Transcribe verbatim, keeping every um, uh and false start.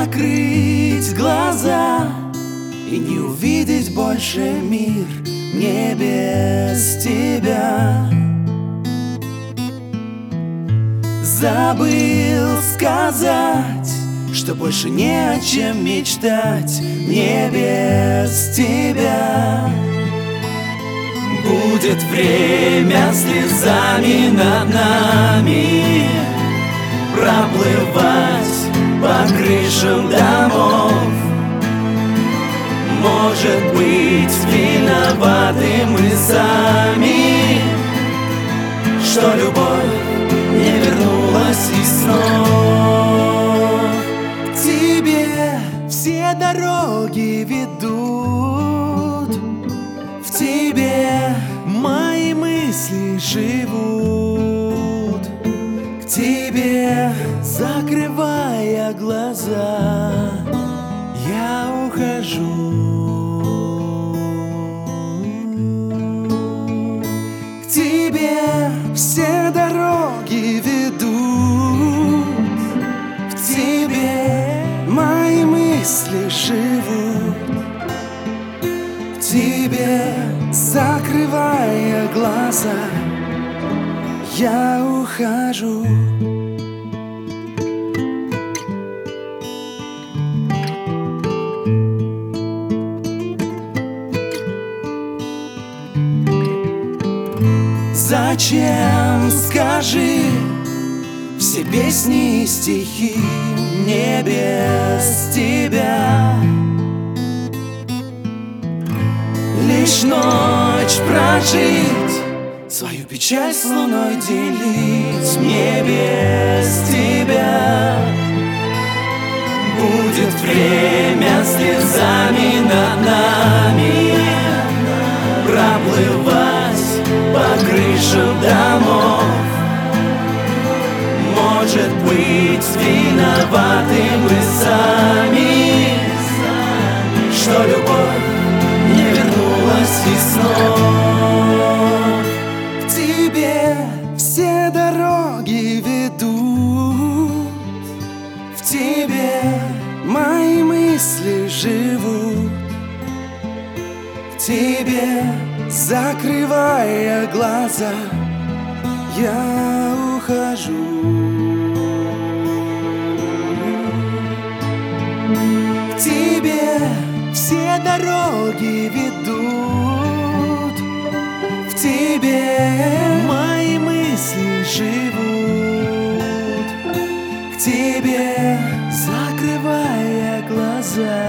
закрыть глаза и не увидеть больше мир не без тебя. Забыл сказать, что больше не о чем мечтать не без тебя. Будет время слезами над нами проплывать по крышам домов. Может быть, виноваты мы сами, что любовь не вернулась из снов. К тебе все дороги ведут, в тебе мои мысли живут. К тебе, закрывая глаза, я ухожу. К тебе все дороги ведут, в тебе мои мысли живут. К тебе, закрывая глаза, я ухожу. Зачем, скажи, все песни и стихи не без тебя? Лишь ночь прожить, свою печаль с луной делить не без тебя. Будет время слезами над нами проплывать по крышам домов. Может быть, виноваты мы сами, что любовь не вернулась из снов. К тебе все дороги ведут, в тебе мои мысли живут. К тебе, закрывая глаза, я ухожу. К тебе все дороги ведут, в тебе мои мысли живут. К тебе, закрывая глаза,